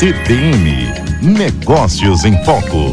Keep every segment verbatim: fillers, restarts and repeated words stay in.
C B N, Negócios em Foco.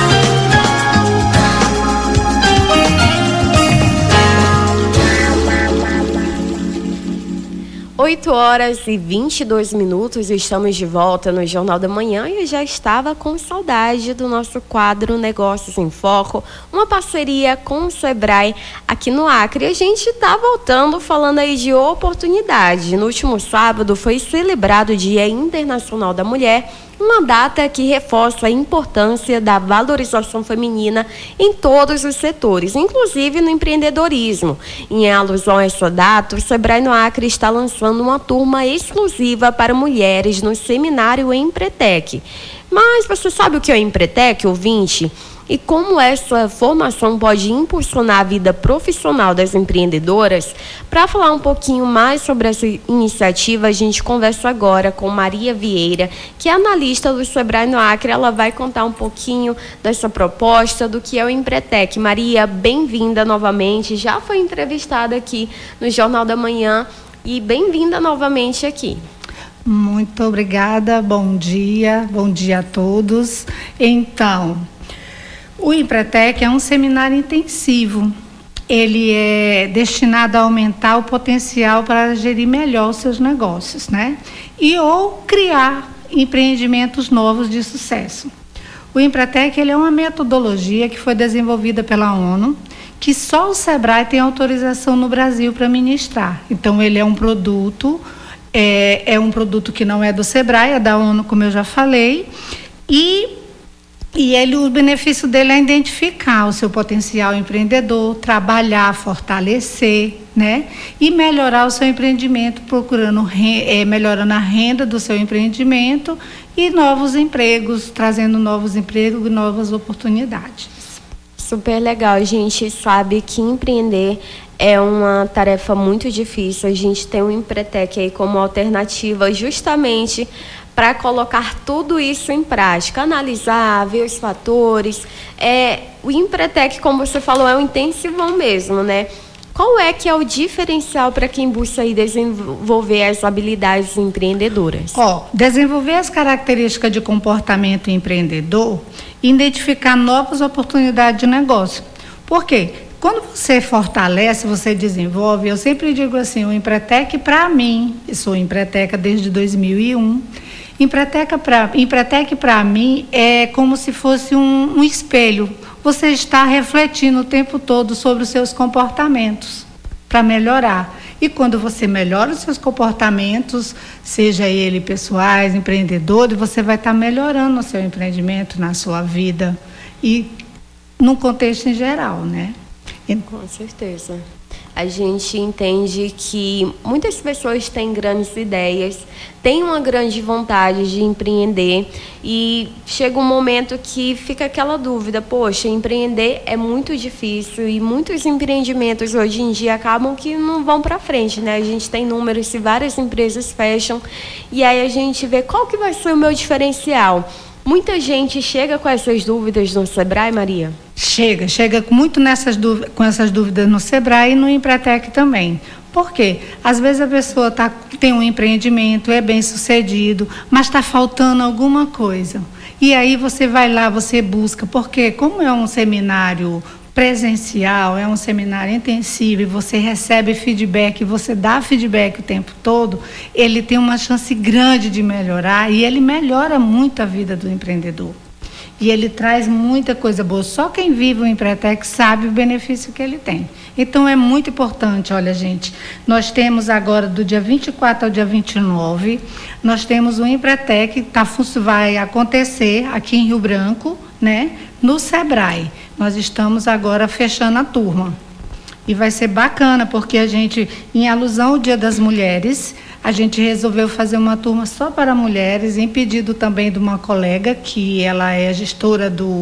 oito horas e vinte e dois minutos, estamos de volta no Jornal da Manhã e eu já estava com saudade do nosso quadro Negócios em Foco, uma parceria com o Sebrae aqui no Acre. A gente está voltando falando aí de oportunidade. No último sábado foi celebrado o Dia Internacional da Mulher, uma data que reforça a importância da valorização feminina em todos os setores, inclusive no empreendedorismo. Em alusão a essa data, o Sebrae no Acre está lançando uma turma exclusiva para mulheres no seminário Empretec. Mas você sabe o que é o Empretec, ouvinte? E como essa formação pode impulsionar a vida profissional das empreendedoras? Para falar um pouquinho mais sobre essa iniciativa, a gente conversa agora com Maria Vieira, que é analista do Sebrae no Acre. Ela vai contar um pouquinho dessa proposta, do que é o Empretec. Maria, bem-vinda novamente. Já foi entrevistada aqui no Jornal da Manhã e bem-vinda novamente aqui. Muito obrigada, bom dia, bom dia a todos. Então, o Empretec é um seminário intensivo. Ele é destinado a aumentar o potencial para gerir melhor os seus negócios, né? E ou criar empreendimentos novos de sucesso. O Empretec ele é uma metodologia que foi desenvolvida pela ONU, que só o Sebrae tem autorização no Brasil para ministrar. Então, ele é um produto, é, é um produto que não é do Sebrae, é da ONU, como eu já falei, e E ele, o benefício dele é identificar o seu potencial empreendedor, trabalhar, fortalecer, né? E melhorar o seu empreendimento, procurando, é, melhorando a renda do seu empreendimento e novos empregos, trazendo novos empregos e novas oportunidades. Super legal. A gente sabe que empreender é uma tarefa muito difícil. A gente tem o Empretec aí como alternativa justamente para colocar tudo isso em prática, analisar, ver os fatores. É, o Empretec, como você falou, é um intensivão mesmo, né? Qual é que é o diferencial para quem busca aí desenvolver as habilidades empreendedoras? Ó, desenvolver as características de comportamento empreendedor e identificar novas oportunidades de negócio. Por quê? Quando você fortalece, você desenvolve, eu sempre digo assim, o Empretec para mim, eu sou Empreteca desde dois mil e um, Empretec para Empretec para mim é como se fosse um, um espelho. Você está refletindo o tempo todo sobre os seus comportamentos para melhorar. E quando você melhora os seus comportamentos, seja ele pessoais, empreendedores, você vai estar melhorando o seu empreendimento, na sua vida e no contexto em geral, né? Com certeza. A gente entende que muitas pessoas têm grandes ideias, têm uma grande vontade de empreender e chega um momento que fica aquela dúvida, poxa, empreender é muito difícil e muitos empreendimentos hoje em dia acabam que não vão para frente, né? A gente tem números se várias empresas fecham e aí a gente vê qual que vai ser o meu diferencial. Muita gente chega com essas dúvidas no Sebrae, Maria? Chega, chega muito nessas dúvidas, com essas dúvidas no Sebrae e no Empretec também. Por quê? Às vezes a pessoa tá, tem um empreendimento, é bem sucedido, mas está faltando alguma coisa. E aí você vai lá, você busca, porque como é um seminário presencial, é um seminário intensivo e você recebe feedback, você dá feedback o tempo todo, ele tem uma chance grande de melhorar e ele melhora muito a vida do empreendedor. E ele traz muita coisa boa. Só quem vive o Empretec sabe o benefício que ele tem. Então, é muito importante, olha, gente, nós temos agora, do dia vinte e quatro ao dia vinte e nove, nós temos o Empretec, que tá, vai acontecer aqui em Rio Branco, né, no Sebrae. Nós estamos agora fechando a turma. E vai ser bacana, porque a gente, em alusão ao Dia das Mulheres, a gente resolveu fazer uma turma só para mulheres, em pedido também de uma colega, que ela é gestora do,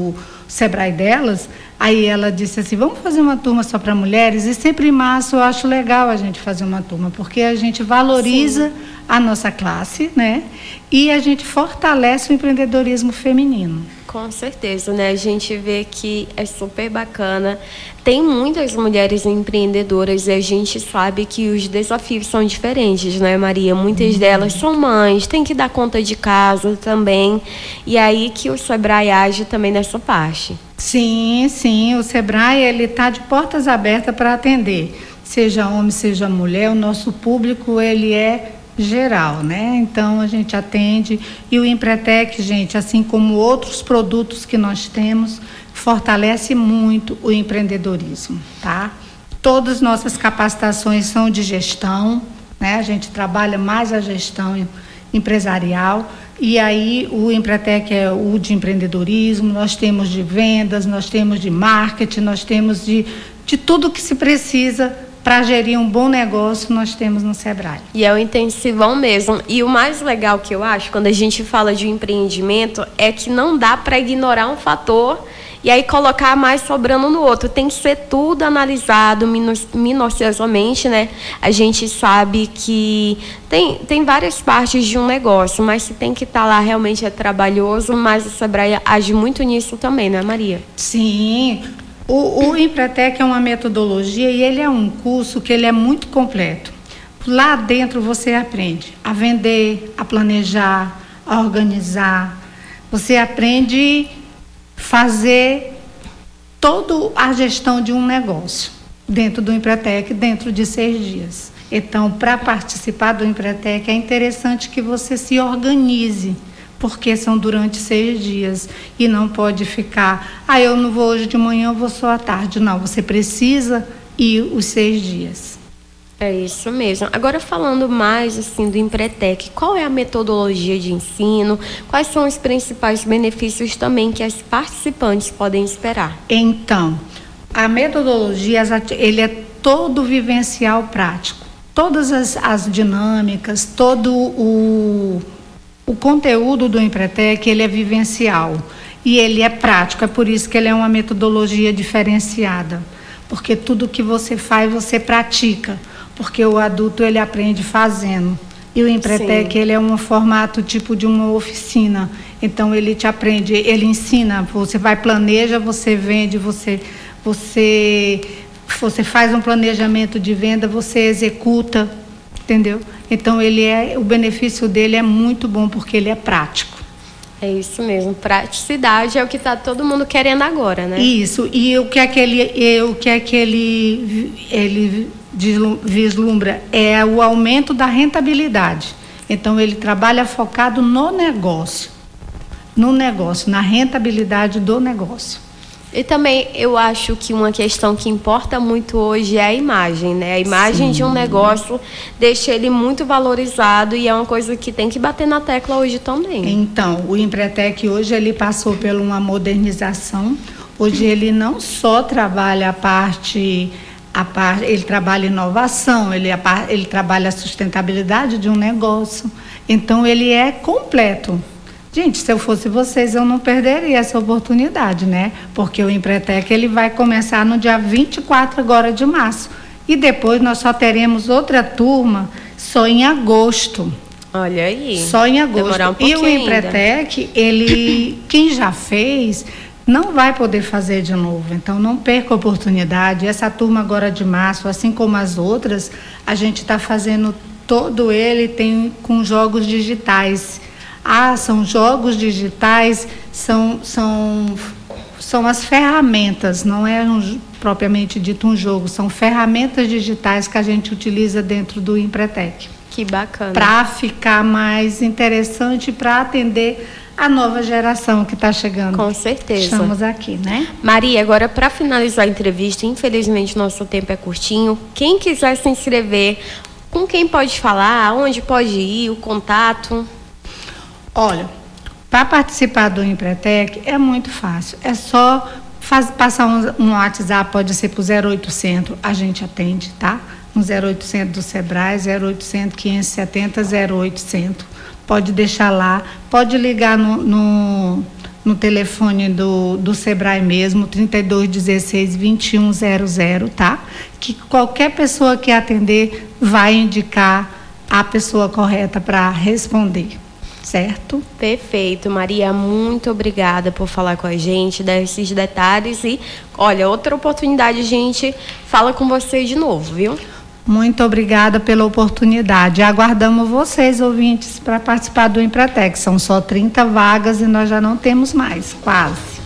Sebrae delas, aí ela disse assim, vamos fazer uma turma só para mulheres, e sempre em março eu acho legal a gente fazer uma turma, porque a gente valoriza Sim. a nossa classe, né? E a gente fortalece o empreendedorismo feminino. Com certeza, né? A gente vê que é super bacana. Tem muitas mulheres empreendedoras e a gente sabe que os desafios são diferentes, né, Maria? Muitas uhum. delas são mães, tem que dar conta de casa também. E aí que o Sebrae age também nessa parte. Sim, sim. O Sebrae, ele está de portas abertas para atender. Seja homem, seja mulher, o nosso público, ele é geral, né? Então a gente atende, e o Empretec, gente, assim como outros produtos que nós temos, fortalece muito o empreendedorismo, tá? Todas as nossas capacitações são de gestão, né? A gente trabalha mais a gestão empresarial, e aí o Empretec é o de empreendedorismo, nós temos de vendas, nós temos de marketing, nós temos de, de tudo que se precisa para gerir um bom negócio, nós temos no Sebrae. E é o intensivão mesmo. E o mais legal que eu acho, quando a gente fala de empreendimento, é que não dá para ignorar um fator e aí colocar mais sobrando no outro. Tem que ser tudo analisado minuciosamente, né? A gente sabe que tem, tem várias partes de um negócio, mas se tem que estar lá realmente é trabalhoso, mas o Sebrae age muito nisso também, né, Maria? Sim. O, o Empretec é uma metodologia e ele é um curso que ele é muito completo. Lá dentro você aprende a vender, a planejar, a organizar. Você aprende a fazer toda a gestão de um negócio dentro do Empretec, dentro de seis dias. Então, para participar do Empretec, é interessante que você se organize, porque são durante seis dias e não pode ficar, ah, eu não vou hoje de manhã, eu vou só à tarde. Não, você precisa ir os seis dias. É isso mesmo. Agora, falando mais assim do Empretec, qual é a metodologia de ensino? Quais são os principais benefícios também que as participantes podem esperar? Então, a metodologia, ele é todo vivencial prático. Todas as, as dinâmicas, todo o... O conteúdo do Empretec, ele é vivencial e ele é prático, é por isso que ele é uma metodologia diferenciada, porque tudo que você faz, você pratica, porque o adulto, ele aprende fazendo, e o Empretec, Sim. ele é um formato tipo de uma oficina, então ele te aprende, ele ensina, você vai, planeja, você vende, você, você, você faz um planejamento de venda, você executa, entendeu? Então, ele é, o benefício dele é muito bom, porque ele é prático. É isso mesmo, praticidade é o que está todo mundo querendo agora, né? Isso, e o que é que ele, e o que é que ele, ele vislumbra é o aumento da rentabilidade. Então, ele trabalha focado no negócio, no negócio, na rentabilidade do negócio. E também eu acho que uma questão que importa muito hoje é a imagem, né? A imagem Sim. de um negócio deixa ele muito valorizado e é uma coisa que tem que bater na tecla hoje também. Então, o Empretec hoje ele passou por uma modernização. Hoje ele não só trabalha a parte, a parte ele trabalha inovação, ele, a, ele trabalha a sustentabilidade de um negócio. Então, ele é completo. Gente, se eu fosse vocês, eu não perderia essa oportunidade, né? Porque o Empretec, ele vai começar no dia vinte e quatro agora de março. E depois nós só teremos outra turma só em agosto. Olha aí. Só em agosto. Demorar um e o Empretec, ainda. ele, quem já fez, não vai poder fazer de novo. Então, não perca a oportunidade. Essa turma agora de março, assim como as outras, a gente está fazendo todo ele tem com jogos digitais. Ah, são jogos digitais, são, são, são as ferramentas, não é um, propriamente dito um jogo, são ferramentas digitais que a gente utiliza dentro do Empretec. Que bacana. Para ficar mais interessante, para atender a nova geração que está chegando. Com certeza. Estamos aqui, né? Maria, agora para finalizar a entrevista, infelizmente nosso tempo é curtinho, quem quiser se inscrever, com quem pode falar, onde pode ir, o contato... Olha, para participar do Empretec é muito fácil. É só faz, passar um, um WhatsApp, pode ser para o zero oitocentos, a gente atende, tá? Um zero oitocentos do Sebrae, zero oitocentos, quinhentos e setenta, zero oitocentos. Pode deixar lá, pode ligar no, no, no telefone do, do Sebrae mesmo, trinta e dois, dezesseis, vinte e um zero zero, tá? Que qualquer pessoa que atender vai indicar a pessoa correta para responder, certo? Perfeito, Maria, muito obrigada por falar com a gente, dar esses detalhes e, olha, outra oportunidade a gente fala com você de novo, viu? Muito obrigada pela oportunidade. Aguardamos vocês, ouvintes, para participar do Empretec. São só trinta vagas e nós já não temos mais, quase.